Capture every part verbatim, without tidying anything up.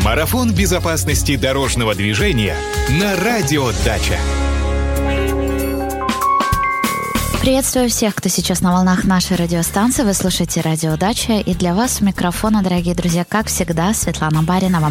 Марафон безопасности дорожного движения на Радио Дача. Приветствую всех, кто сейчас на волнах нашей радиостанции. Вы слушаете Радио Дача. И для вас у микрофона, дорогие друзья, как всегда, Светлана Баринова.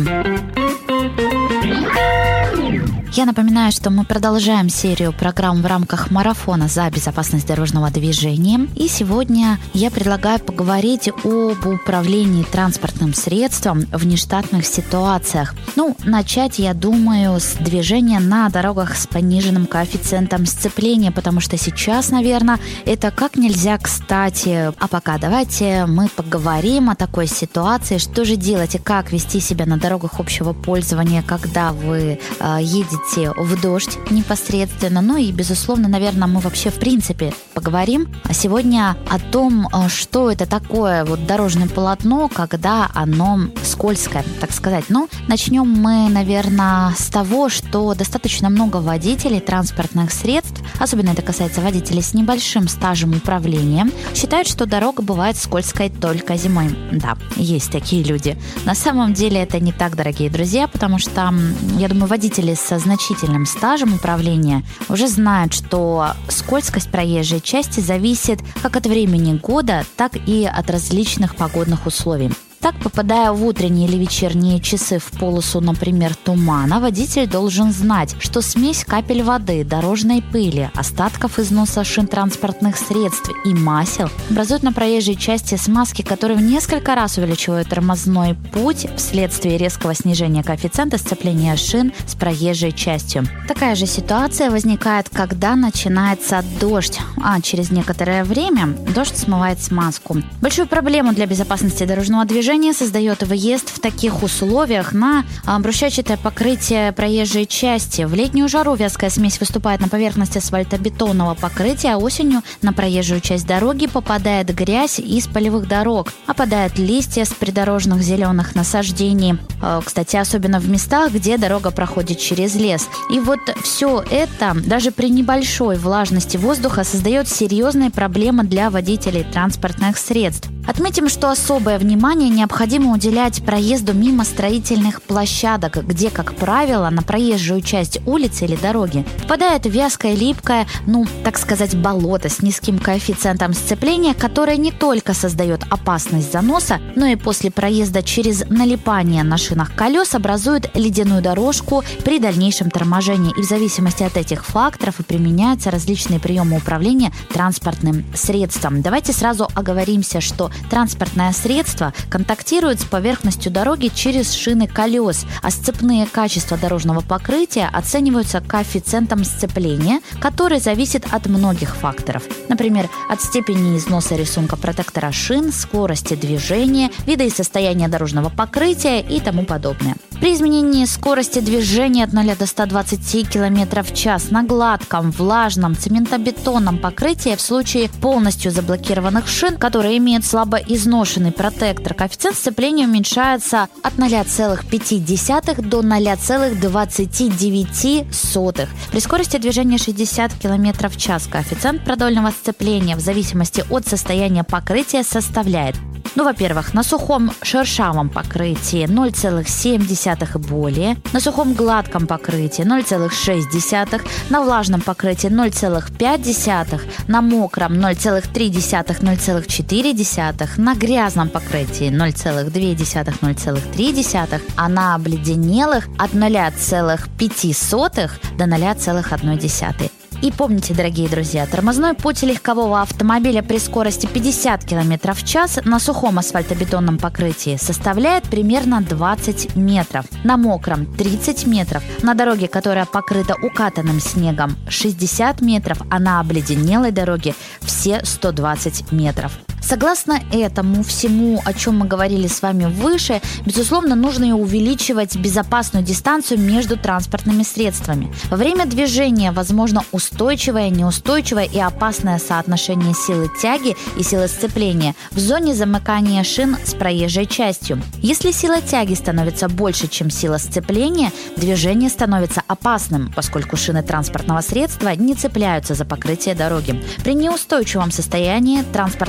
Я напоминаю, что мы продолжаем серию программ в рамках марафона за безопасность дорожного движения. И сегодня я предлагаю поговорить об управлении транспортным средством в нештатных ситуациях. Ну, начать, я думаю, с движения на дорогах с пониженным коэффициентом сцепления, потому что сейчас, наверное, это как нельзя кстати. А пока давайте мы поговорим о такой ситуации, что же делать и как вести себя на дорогах общего пользования, когда вы э, едете в дождь непосредственно. Ну и, безусловно, наверное, мы вообще в принципе поговорим сегодня о том, что это такое вот дорожное полотно, когда оно скользкое, так сказать. Ну, начнем мы, наверное, с того, что достаточно много водителей транспортных средств, особенно это касается водителей с небольшим стажем управления, считают, что дорога бывает скользкой только зимой. Да, есть такие люди. На самом деле это не так, дорогие друзья, потому что, я думаю, водители со значительным стажем управления уже знают, что скользкость проезжей части зависит как от времени года, так и от различных погодных условий. Так, попадая в утренние или вечерние часы в полосу, например, тумана, водитель должен знать, что смесь капель воды, дорожной пыли, остатков износа шин транспортных средств и масел образуют на проезжей части смазки, которые в несколько раз увеличивают тормозной путь вследствие резкого снижения коэффициента сцепления шин с проезжей частью. Такая же ситуация возникает, когда начинается дождь, а через некоторое время дождь смывает смазку. Большую проблему для безопасности дорожного движения создает въезд в таких условиях на брусчатчатое покрытие проезжей части. В летнюю жару вязкая смесь выступает на поверхности асфальтобетонного покрытия, а осенью на проезжую часть дороги попадает грязь из полевых дорог, опадают листья с придорожных зеленых насаждений. Кстати, особенно в местах, где дорога проходит через лес. И вот все это, даже при небольшой влажности воздуха, создает серьезные проблемы для водителей транспортных средств. Отметим, что особое внимание необходимо уделять проезду мимо строительных площадок, где, как правило, на проезжую часть улицы или дороги попадает вязкое, липкое, ну, так сказать, болото с низким коэффициентом сцепления, которое не только создает опасность заноса, но и после проезда через налипание на шинах колес образует ледяную дорожку при дальнейшем торможении. И в зависимости от этих факторов и применяются различные приемы управления транспортным средством. Давайте сразу оговоримся, что транспортное средство контактирует с поверхностью дороги через шины колес, а сцепные качества дорожного покрытия оцениваются коэффициентом сцепления, который зависит от многих факторов. Например, от степени износа рисунка протектора шин, скорости движения, вида и состояния дорожного покрытия и тому подобное. При изменении скорости движения от ноля до ста двадцати километров в час на гладком, влажном, цементобетонном покрытии в случае полностью заблокированных шин, которые имеют слабо изношенный протектор, коэффициент сцепления уменьшается от ноля целых пяти десятых до ноля целых двадцати девяти сотых. При скорости движения шестьдесят километров в час коэффициент продольного сцепления в зависимости от состояния покрытия составляет: ну, во-первых, на сухом шершавом покрытии ноль целых семь десятых и более, на сухом гладком покрытии ноль целых шесть десятых, на влажном покрытии ноль целых пять десятых, на мокром ноль целых три десятых - ноль целых четыре десятых, на грязном покрытии ноль целых две десятых - ноль целых три десятых, а на обледенелых от ноля целых пяти сотых до ноля целых одной десятой. И помните, дорогие друзья, тормозной путь легкового автомобиля при скорости пятьдесят километров в час на сухом асфальтобетонном покрытии составляет примерно двадцать метров, на мокром тридцать метров, на дороге, которая покрыта укатанным снегом шестьдесят метров, а на обледенелой дороге все сто двадцать метров. Согласно этому всему, о чем мы говорили с вами выше, безусловно, нужно и увеличивать безопасную дистанцию между транспортными средствами. Во время движения возможно устойчивое, неустойчивое и опасное соотношение силы тяги и силы сцепления в зоне замыкания шин с проезжей частью. Если сила тяги становится больше, чем сила сцепления, движение становится опасным, поскольку шины транспортного средства не цепляются за покрытие дороги. При неустойчивом состоянии транспортное средство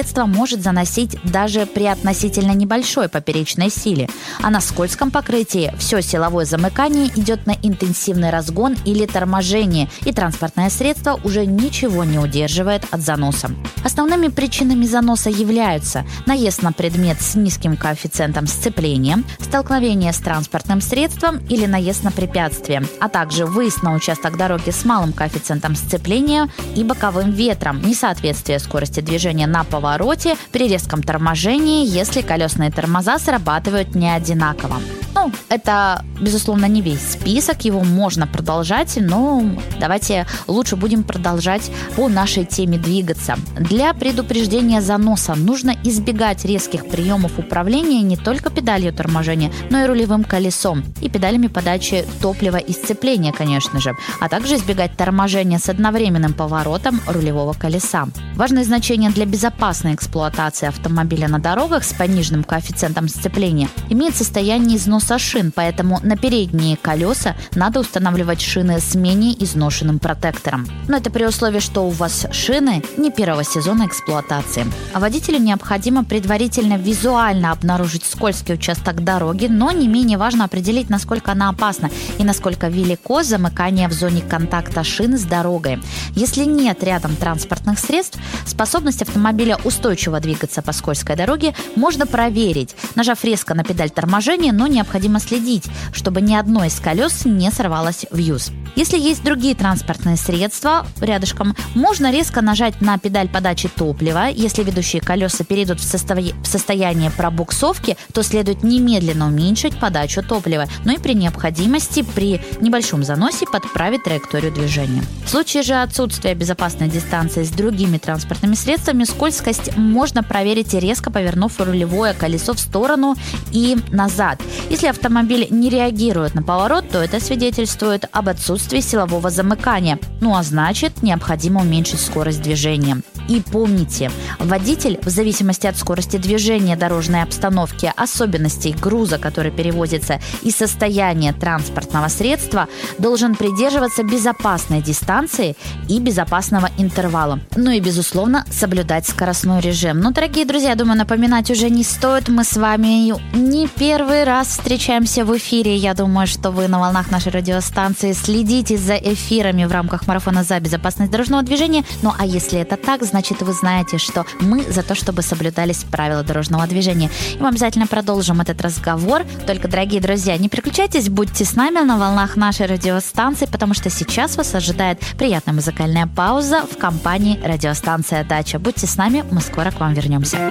средство может заносить даже при относительно небольшой поперечной силе, а на скользком покрытии все силовое замыкание идет на интенсивный разгон или торможение, и транспортное средство уже ничего не удерживает от заноса. Основными причинами заноса являются наезд на предмет с низким коэффициентом сцепления, столкновение с транспортным средством или наезд на препятствие, а также выезд на участок дороги с малым коэффициентом сцепления и боковым ветром, несоответствие скорости движения на повороте, при резком торможении, если колесные тормоза срабатывают не одинаково. Ну, это, безусловно, не весь список, его можно продолжать, но давайте лучше будем продолжать по нашей теме двигаться. Для предупреждения заноса нужно избегать резких приемов управления не только педалью торможения, но и рулевым колесом и педалями подачи топлива и сцепления, конечно же, а также избегать торможения с одновременным поворотом рулевого колеса. Важное значение для безопасной эксплуатации автомобиля на дорогах с пониженным коэффициентом сцепления имеет состояние износа шин, поэтому на передние колеса надо устанавливать шины с менее изношенным протектором. Но это при условии, что у вас шины не первого сезона эксплуатации. А водителю необходимо предварительно визуально обнаружить скользкий участок дороги, но не менее важно определить, насколько она опасна и насколько велико замыкание в зоне контакта шины с дорогой. Если нет рядом транспортных средств, способность автомобиля устойчиво двигаться по скользкой дороге можно проверить, нажав резко на педаль торможения, но необходимо следить, чтобы ни одно из колес не сорвалось в юз. Если есть другие транспортные средства рядышком, можно резко нажать на педаль подачи топлива. Если ведущие колеса перейдут в, состоя... в состояние пробуксовки, то следует немедленно уменьшить подачу топлива, но и при необходимости при небольшом заносе подправить траекторию движения. В случае же отсутствия безопасной дистанции с другими транспортными средствами, скользкость можно проверить, резко повернув рулевое колесо в сторону и назад. Если автомобиль не реагирует на поворот, то это свидетельствует об отсутствии силового замыкания, ну а значит, необходимо уменьшить скорость движения. И помните, водитель, в зависимости от скорости движения, дорожной обстановки, особенностей груза, который перевозится, и состояния транспортного средства, должен придерживаться безопасной дистанции и безопасного интервала. Ну и, безусловно, соблюдать скоростной режим. Ну, дорогие друзья, думаю, напоминать уже не стоит. Мы с вами не первый раз встречаемся в эфире. Я думаю, что вы на волнах нашей радиостанции следите за эфирами в рамках марафона за безопасность дорожного движения. Ну, а если это так, значит, вы знаете, что мы за то, чтобы соблюдались правила дорожного движения. И мы обязательно продолжим этот разговор. Только, дорогие друзья, не переключайтесь, будьте с нами на волнах нашей радиостанции, потому что сейчас вас ожидает приятная музыкальная пауза в компании радиостанция «Дача». Будьте с нами, мы скоро к вам вернемся.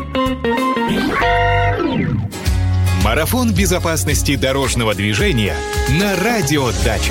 Марафон безопасности дорожного движения на радио «Дача».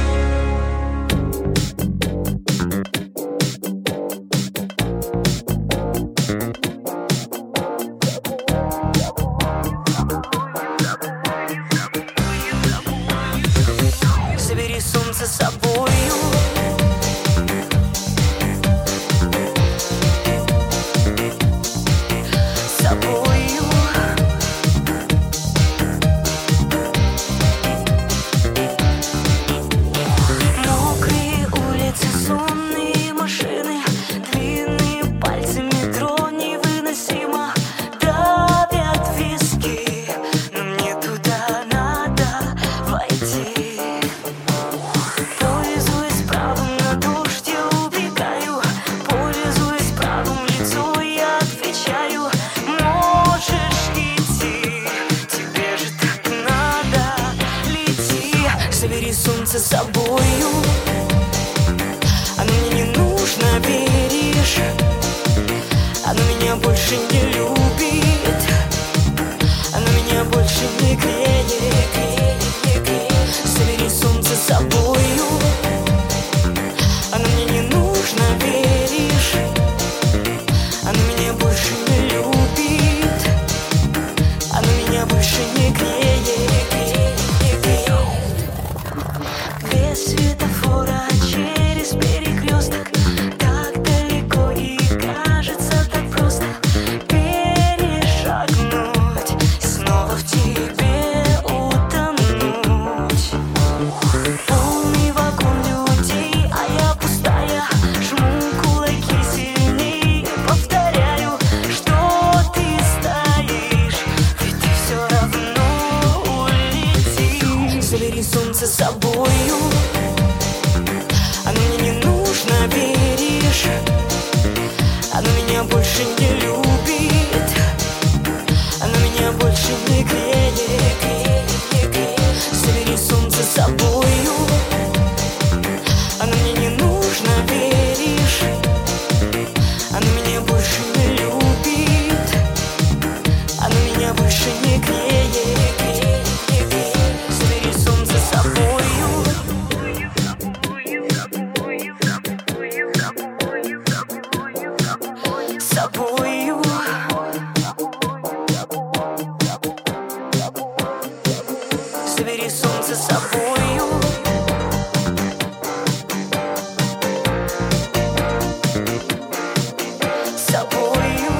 Солнце с собою, оно мне не нужно, веришь? Оно меня больше не любит, оно меня больше не греет, греет, не греет. Забери солнце с собою, оно мне не нужно, веришь? Оно меня больше не любит, оно меня больше не греет, греет, не греет. Без светофора через перекресток, так далеко и кажется так просто перешагнуть, снова в тебе утонуть. Полный вагон людей, а я пустая, жму кулаки сильнее, повторяю, солнце собою. Оно мне не нужно, веришь? Оно меня больше не любит. Оно меня больше не греет. Собери солнце собою. Оно мне не нужно, веришь? Оно меня больше не любит. Оно меня больше не греет. Собери солнце собою. Собою. Собери солнце собою. Собою.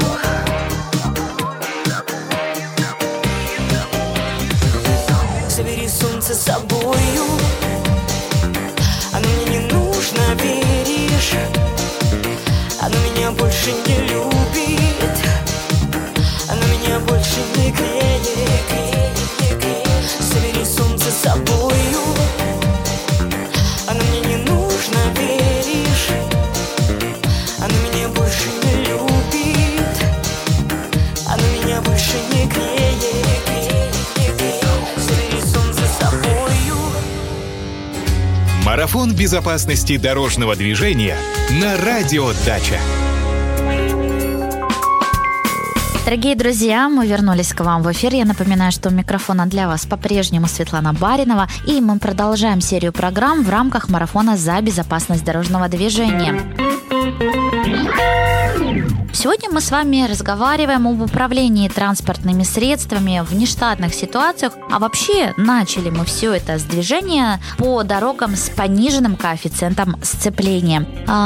Собери солнце собою. Оно мне не нужно, веришь? Оно меня больше не любит. Оно меня больше не греет. Собери солнце собою. Оно мне не нужно, веришь? Оно меня больше не любит. Оно меня больше не греет. Собери солнце собою. Марафон безопасности дорожного движения на Радио Дача. Дорогие друзья, мы вернулись к вам в эфир. Я напоминаю, что у микрофона для вас по-прежнему Светлана Баринова. И мы продолжаем серию программ в рамках марафона за безопасность дорожного движения. Сегодня мы с вами разговариваем об управлении транспортными средствами в нештатных ситуациях. А вообще начали мы все это с движения по дорогам с пониженным коэффициентом сцепления.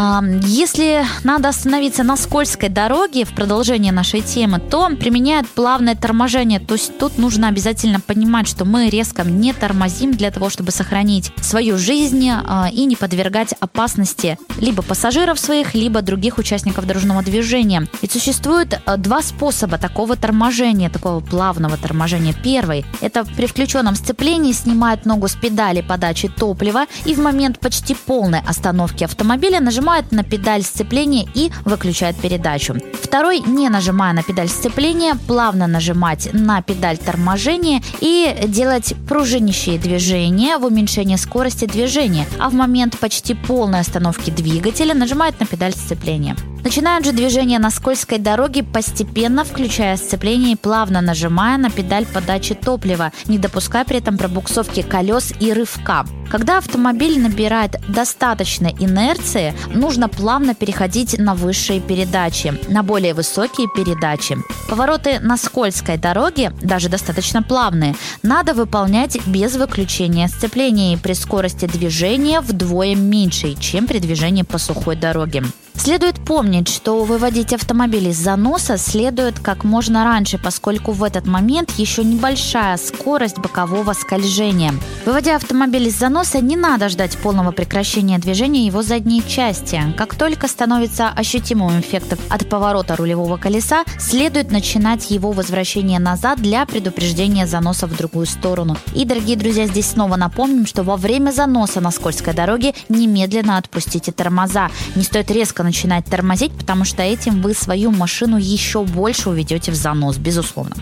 Если надо остановиться на скользкой дороге, в продолжение нашей темы, то применяют плавное торможение. То есть тут нужно обязательно понимать, что мы резко не тормозим для того, чтобы сохранить свою жизнь и не подвергать опасности либо пассажиров своих, либо других участников дорожного движения. Ведь существует два способа такого торможения, такого плавного торможения. Первый – это при включенном сцеплении снимает ногу с педали подачи топлива и в момент почти полной остановки автомобиля нажимает на педаль сцепления и выключает передачу. Второй – не нажимая на педаль сцепления, плавно нажимать на педаль торможения и делать пружинящие движения в уменьшении скорости движения, а в момент почти полной остановки двигателя нажимает на педаль сцепления. Начинают же движение на скользкой дороге, постепенно включая сцепление и плавно нажимая на педаль подачи топлива, не допуская при этом пробуксовки колес и рывка. Когда автомобиль набирает достаточно инерции, нужно плавно переходить на высшие передачи, на более высокие передачи. Повороты на скользкой дороге, даже достаточно плавные, надо выполнять без выключения сцепления и при скорости движения вдвое меньшей, чем при движении по сухой дороге. Следует помнить, что выводить автомобиль из заноса следует как можно раньше, поскольку в этот момент еще небольшая скорость бокового скольжения. Выводя автомобиль из заноса, не надо ждать полного прекращения движения его задней части. Как только становится ощутимым эффект от поворота рулевого колеса, следует начинать его возвращение назад для предупреждения заноса в другую сторону. И, дорогие друзья, здесь снова напомним, что во время заноса на скользкой дороге немедленно отпустите тормоза. Не стоит резко начинать тормозить, потому что этим вы свою машину еще больше уведете в занос, безусловно.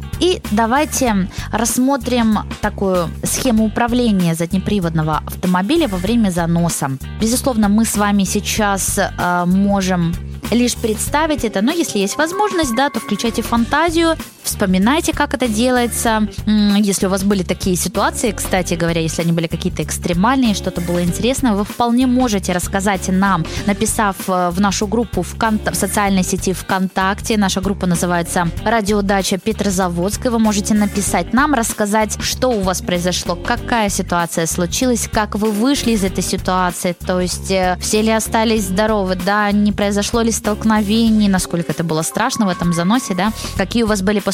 И давайте рассмотрим такую схему управления заднеприводного автомобиля во время заноса. Безусловно, мы с вами сейчас э, можем лишь представить это, но если есть возможность, да, то включайте фантазию, вспоминайте, как это делается. Если у вас были такие ситуации, кстати говоря, если они были какие-то экстремальные, что-то было интересное, вы вполне можете рассказать нам, написав в нашу группу в, кон- в социальной сети ВКонтакте. Наша группа называется «Радио Дача Петрозаводск». Вы можете написать нам, рассказать, что у вас произошло, какая ситуация случилась, как вы вышли из этой ситуации, то есть все ли остались здоровы, да, не произошло ли столкновений, насколько это было страшно в этом заносе, да, какие у вас были после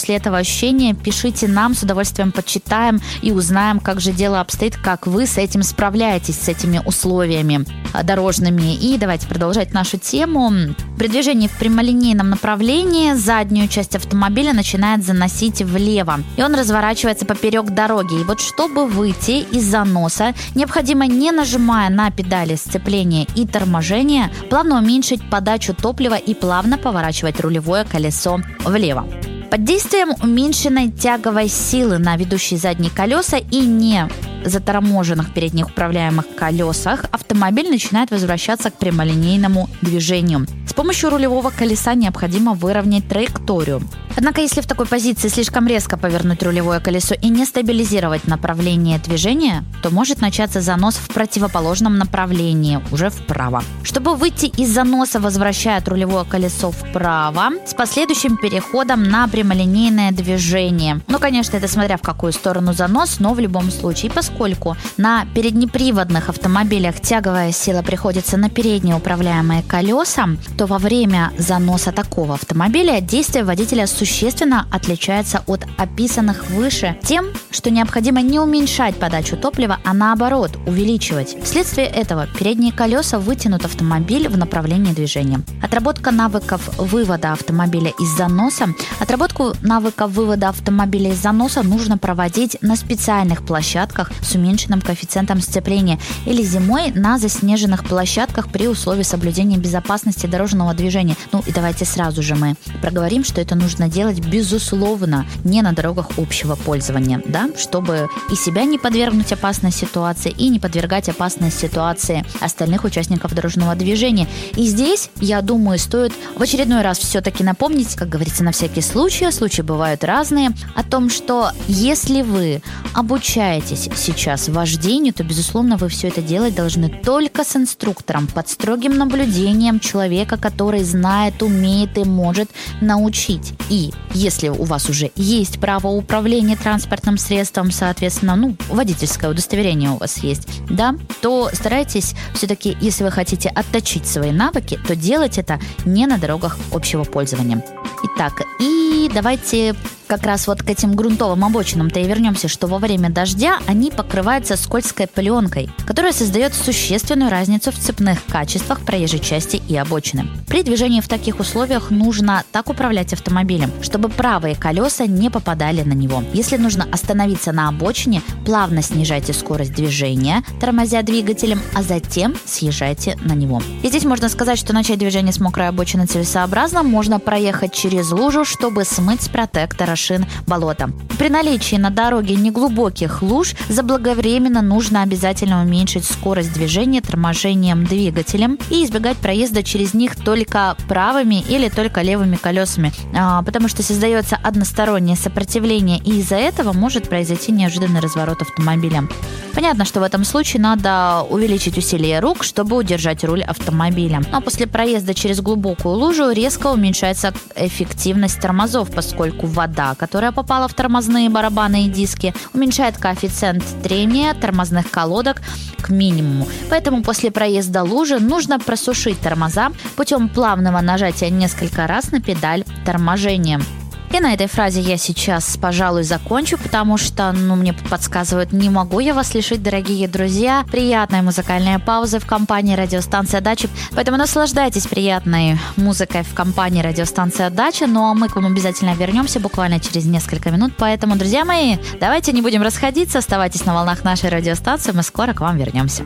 после этого ощущения, пишите нам, с удовольствием почитаем и узнаем, как же дело обстоит, как вы с этим справляетесь, с этими условиями дорожными. И давайте продолжать нашу тему. При движении в прямолинейном направлении заднюю часть автомобиля начинает заносить влево, и он разворачивается поперек дороги. И вот чтобы выйти из заноса, необходимо, не нажимая на педали сцепления и торможения, плавно уменьшить подачу топлива и плавно поворачивать рулевое колесо влево. Под действием уменьшенной тяговой силы на ведущие задние колеса и не заторможенных передних управляемых колесах автомобиль начинает возвращаться к прямолинейному движению. С помощью рулевого колеса необходимо выровнять траекторию. Однако, если в такой позиции слишком резко повернуть рулевое колесо и не стабилизировать направление движения, то может начаться занос в противоположном направлении, уже вправо. Чтобы выйти из заноса, возвращает рулевое колесо вправо с последующим переходом на прямолинейное движение. Ну, конечно, это смотря в какую сторону занос, но в любом случае, поскольку на переднеприводных автомобилях тяговая сила приходится на передние управляемые колеса, то во время заноса такого автомобиля действие водителя существенно отличается от описанных выше тем, что необходимо не уменьшать подачу топлива, а наоборот увеличивать. Вследствие этого передние колеса вытянут автомобиль в направлении движения. Отработка навыков вывода автомобиля из заноса. Отработку навыков вывода автомобиля из заноса нужно проводить на специальных площадках с уменьшенным коэффициентом сцепления или зимой на заснеженных площадках при условии соблюдения безопасности дорожного движения. Ну и давайте сразу же мы проговорим, что это нужно делать, безусловно, не на дорогах общего пользования, да, чтобы и себя не подвергнуть опасной ситуации, и не подвергать опасной ситуации остальных участников дорожного движения. И здесь, я думаю, стоит в очередной раз все-таки напомнить, как говорится, на всякий случай, случаи бывают разные, о том, что если вы обучаетесь сейчас вождению, то, безусловно, вы все это делать должны только с инструктором, под строгим наблюдением человека, который знает, умеет и может научить. И если у вас уже есть право управления транспортным средством, соответственно, ну, водительское удостоверение у вас есть, да, то старайтесь все-таки, если вы хотите отточить свои навыки, то делать это не на дорогах общего пользования. Итак, и давайте как раз вот к этим грунтовым обочинам-то и вернемся, что во время дождя они покрываются скользкой пленкой, которая создает существенную разницу в цепных качествах проезжей части и обочины. При движении в таких условиях нужно так управлять автомобилем, чтобы правые колеса не попадали на него. Если нужно остановиться на обочине, плавно снижайте скорость движения, тормозя двигателем, а затем съезжайте на него. И здесь можно сказать, что начать движение с мокрой обочины целесообразно, можно проехать через лужу, чтобы смыть с протектора шин болота. При наличии на дороге неглубоких луж заблаговременно нужно обязательно уменьшить скорость движения торможением двигателем и избегать проезда через них только правыми или только левыми колесами, потому что создается одностороннее сопротивление, и из-за этого может произойти неожиданный разворот автомобиля. Понятно, что в этом случае надо увеличить усилие рук, чтобы удержать руль автомобиля. Но после проезда через глубокую лужу резко уменьшается эффективность тормозов, поскольку вода, которая попала в тормозные барабаны и диски, уменьшает коэффициент трения тормозных колодок к минимуму. Поэтому после проезда лужи нужно просушить тормоза путем плавного нажатия несколько раз на педаль торможения. И на этой фразе я сейчас, пожалуй, закончу, потому что, ну, мне подсказывают, не могу я вас лишить, дорогие друзья, приятной музыкальной паузы в компании радиостанции «Дача». Поэтому наслаждайтесь приятной музыкой в компании радиостанции «Дача». Ну, а мы к вам обязательно вернемся буквально через несколько минут. Поэтому, друзья мои, давайте не будем расходиться, оставайтесь на волнах нашей радиостанции, мы скоро к вам вернемся.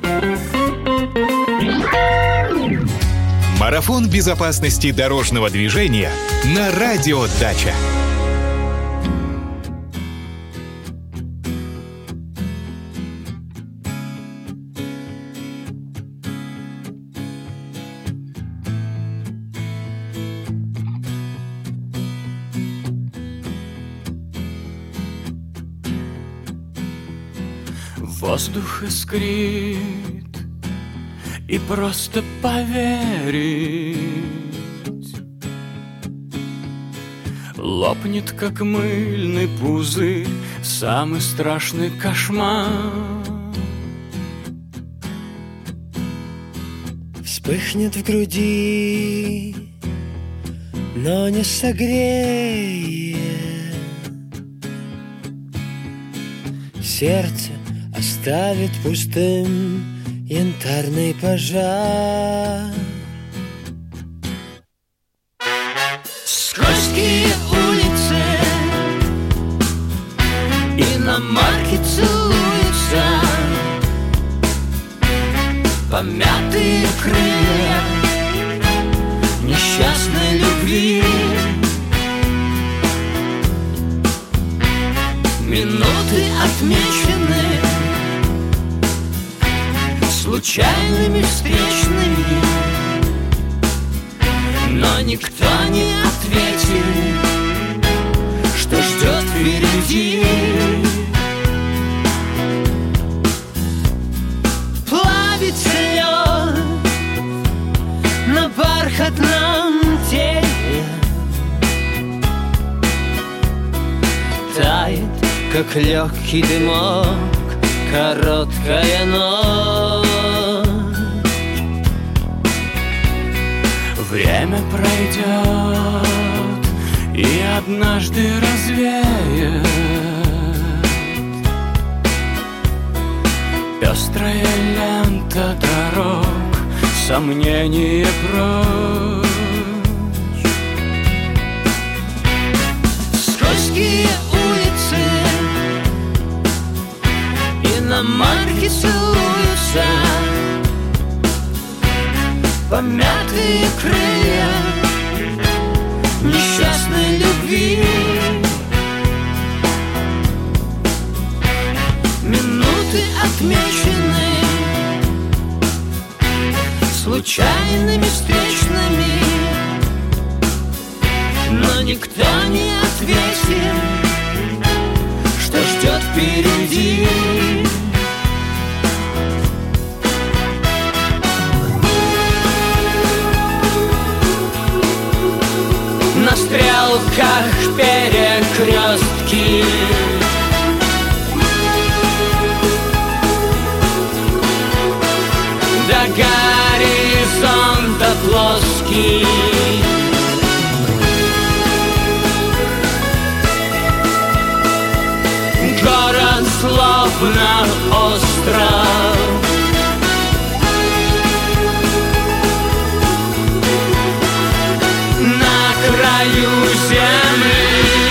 Марафон безопасности дорожного движения на Радио Дача. Воздух искрит, и просто поверить лопнет, как мыльный пузырь, самый страшный кошмар. Вспыхнет в груди, но не согреет. сердце оставит пустым янтарный пожар. Скользкие улицы, иномарки целуются, помятые крылья несчастной любви. Минуты отмечены случайными встречными, но никто не ответил, что ждет впереди. Плавится лед на бархатном теле, тает, как легкий дымок, короткая ночь. Время пройдет и однажды развеет пестрая лента дорог, сомнения прочь. Скользкие улицы, иномарки целуются, помятые крылья несчастной любви. Минуты отмечены случайными встречными, но никто не ответил, что ждет впереди. На стрелках перекрестки, до горизонта плоский. Город словно остров, на краю земли.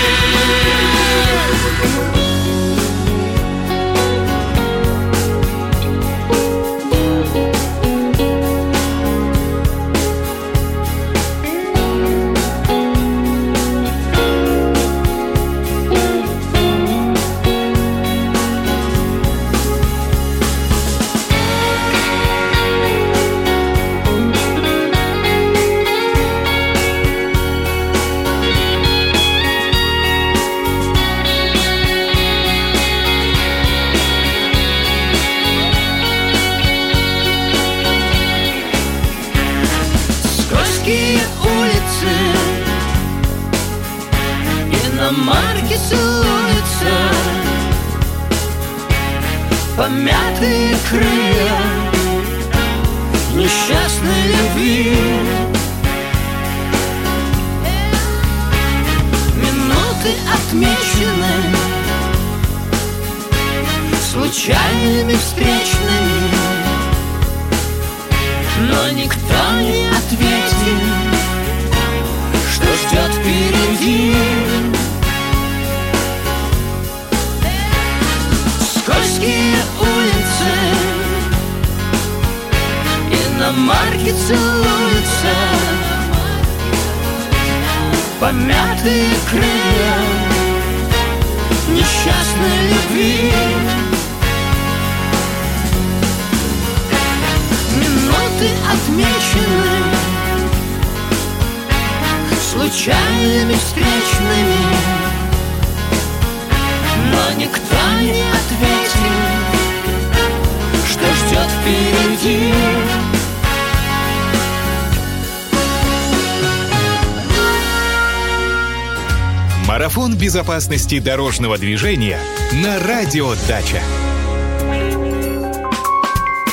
Иномарки целуются, помятые крылья несчастной любви. Минуты отмечены случайными встречными, но никто не ответил, что ждет впереди. Скользкие улицы, иномарки целуются, помятые крылья несчастной любви. Минуты отмечены случайными встречными, но никто не ответил, что ждет впереди. Марафон безопасности дорожного движения на Радио Дача.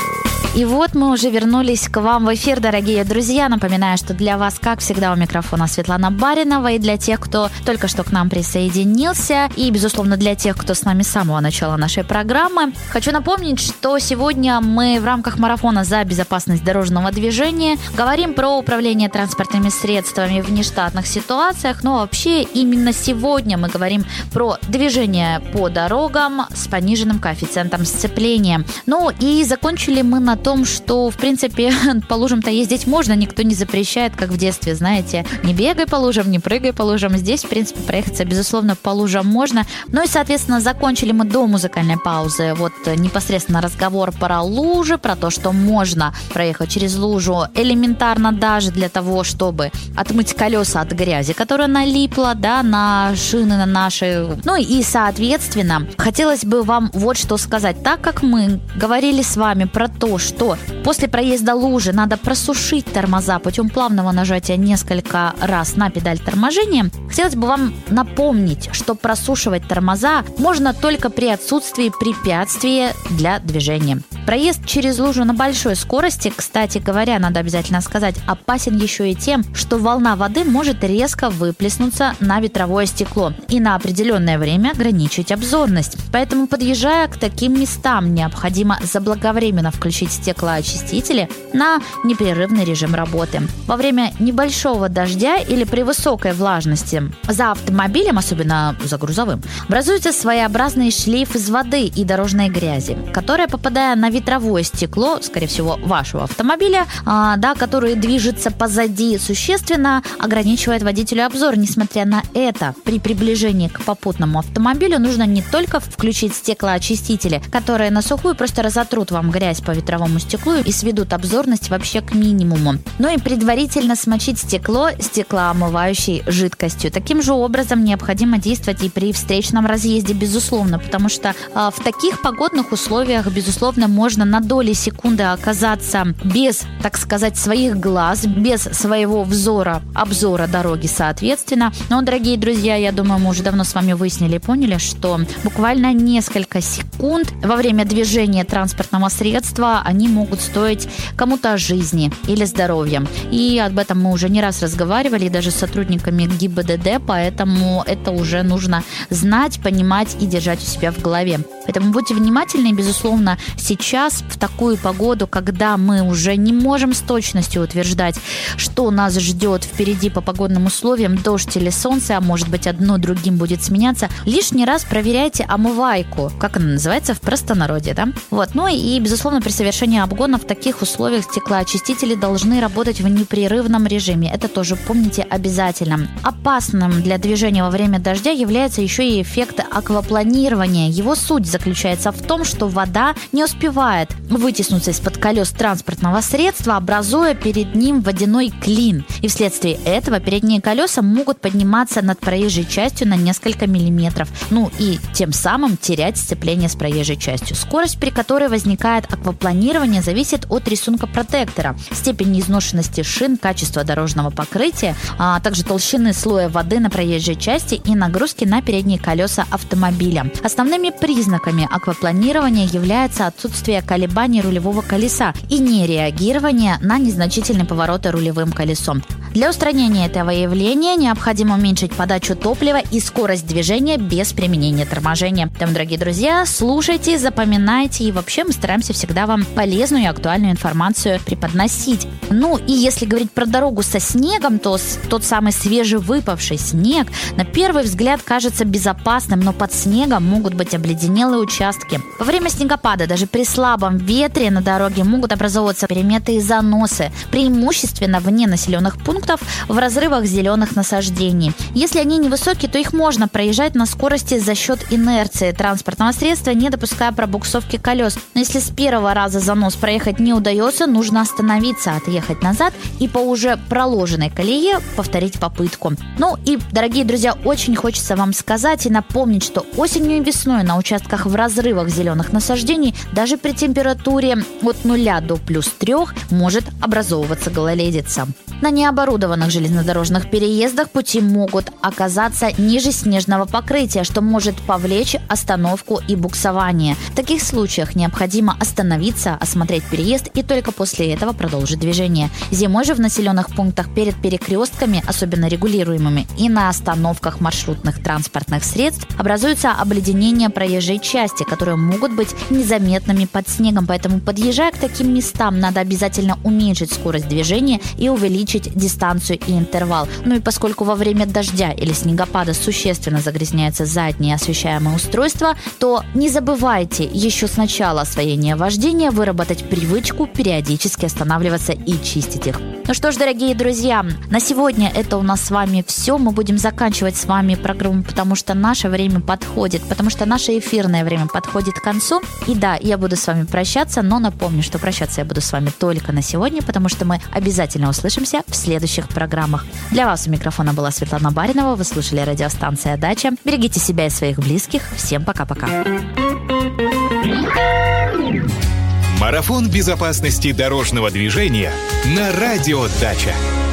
И вот мы уже вернулись к вам в эфир, дорогие друзья. Напоминаю, что для вас, как всегда, у микрофона Светлана Баринова. И для тех, кто только что к нам присоединился, и, безусловно, для тех, кто с нами с самого начала нашей программы, хочу напомнить, что сегодня мы в рамках марафона за безопасность дорожного движения говорим про управление транспортными средствами в нештатных ситуациях. Но вообще именно сегодня мы говорим про движение по дорогам с пониженным коэффициентом сцепления. Ну и закончили мы на том, что, в принципе, по лужам-то ездить можно, никто не запрещает, как в детстве, знаете, не бегай по лужам, не прыгай по лужам. Здесь, в принципе, проехаться, безусловно, по лужам можно. Ну и, соответственно, закончили мы до музыкальной паузы вот непосредственно разговор про лужи, про то, что можно проехать через лужу элементарно даже для того, чтобы отмыть колеса от грязи, которая налипла, да, на шины, на наши. Ну и, соответственно, хотелось бы вам вот что сказать. Так как мы говорили с вами про то, что после проезда лужи надо просушить тормоза путем плавного нажатия несколько раз на педаль торможения, хотелось бы вам напомнить, что просушивать тормоза можно только при отсутствии препятствия для движения. Проезд через лужу на большой скорости, кстати говоря, надо обязательно сказать, опасен еще и тем, что волна воды может резко выплеснуться на ветровое стекло и на определенное время ограничить обзорность. Поэтому, подъезжая к таким местам, необходимо заблаговременно включить стеклоочистители на непрерывный режим работы. Во время небольшого дождя или при высокой влажности за автомобилем, особенно за грузовым, образуется своеобразный шлейф из воды и дорожной грязи, которая, попадая на ветровое стекло, скорее всего, вашего автомобиля, а, да, который движется позади, существенно ограничивает водителю обзор. Несмотря на это, при приближении к попутному автомобилю нужно не только включить стеклоочистители, которые на сухую просто разотрут вам грязь по ветровому стеклу и сведут обзорность вообще к минимуму, но и предварительно смочить стекло стеклоомывающей жидкостью. Таким же образом необходимо действовать и при встречном разъезде, безусловно, потому что а, в таких погодных условиях, безусловно, можно на доли секунды оказаться без, так сказать, своих глаз, без своего взора, обзора дороги, соответственно. Но, дорогие друзья, я думаю, мы уже давно с вами выяснили и поняли, что буквально несколько секунд во время движения транспортного средства они могут стоить кому-то жизни или здоровья. И об этом мы уже не раз разговаривали, даже с сотрудниками ГИБДД, поэтому это уже нужно знать, понимать и держать у себя в голове. Поэтому будьте внимательны, безусловно, сейчас в такую погоду, когда мы уже не можем с точностью утверждать, что нас ждет впереди по погодным условиям, дождь или солнце, а может быть одно другим будет сменяться, лишний раз проверяйте омывайку, как она называется в простонародье, да? Вот. Ну и, безусловно, при совершении обгона в таких условиях стеклоочистители должны работать в непрерывном режиме. Это тоже помните обязательно. Опасным для движения во время дождя является еще и эффект аквапланирования. Его суть заключается в том, что вода не успевает вытеснуться из-под колес транспортного средства, образуя перед ним водяной клин. И вследствие этого передние колеса могут подниматься над проезжей частью на несколько миллиметров. Ну и тем самым терять сцепление с проезжей частью. Скорость, при которой возникает аквапланирование, зависит от рисунка протектора, степени изношенности шин, качества дорожного покрытия, а также толщины слоя воды на проезжей части и нагрузки на передние колеса автомобиля. Основными признаками аквапланирования является отсутствие колебаний рулевого колеса и нереагирование на незначительные повороты рулевым колесом. Для устранения этого явления необходимо уменьшить подачу топлива и скорость движения без применения торможения. Поэтому, дорогие друзья, слушайте, запоминайте, и вообще мы стараемся всегда вам полезную и актуальную информацию преподносить. Ну и если говорить про дорогу со снегом, то тот самый свежевыпавший снег на первый взгляд кажется безопасным, но под снегом могут быть обледенелые участки. Во время снегопада даже при слабом ветре на дороге могут образовываться переметы и заносы, преимущественно вне населенных пунктов, в разрывах зеленых насаждений. Если они невысокие, то их можно проезжать на скорости за счет инерции транспортного средства, не допуская пробуксовки колес. Но если с первого раза занос проехать не удается, нужно остановиться, отъехать назад и по уже проложенной колее повторить попытку. Ну и, дорогие друзья, очень хочется вам сказать и напомнить, что осенью и весной на участках в разрывах зеленых насаждений даже при температуре от нуля до плюс трех может образовываться гололедица. На необорудованных оборудованных железнодорожных переездах пути могут оказаться ниже снежного покрытия, что может повлечь остановку и буксование. В таких случаях необходимо остановиться, осмотреть переезд и только после этого продолжить движение. Зимой же в населенных пунктах перед перекрестками, особенно регулируемыми, и на остановках маршрутных транспортных средств образуются обледенения проезжей части, которые могут быть незаметными под снегом. Поэтому, подъезжая к таким местам, надо обязательно уменьшить скорость движения и увеличить дистанцию и интервал. Ну и поскольку во время дождя или снегопада существенно загрязняется заднее освещаемое устройство, то не забывайте еще с начала освоения вождения выработать привычку периодически останавливаться и чистить их. Ну что ж, дорогие друзья, на сегодня это у нас с вами все. Мы будем заканчивать с вами программу, потому что наше время подходит, потому что наше эфирное время подходит к концу. И да, я буду с вами прощаться, но напомню, что прощаться я буду с вами только на сегодня, потому что мы обязательно услышимся в следующих программах. Для вас у микрофона была Светлана Баринова. Вы слушали радиостанция «Дача». Берегите себя и своих близких. Всем пока-пока. Марафон безопасности дорожного движения на радио «Дача».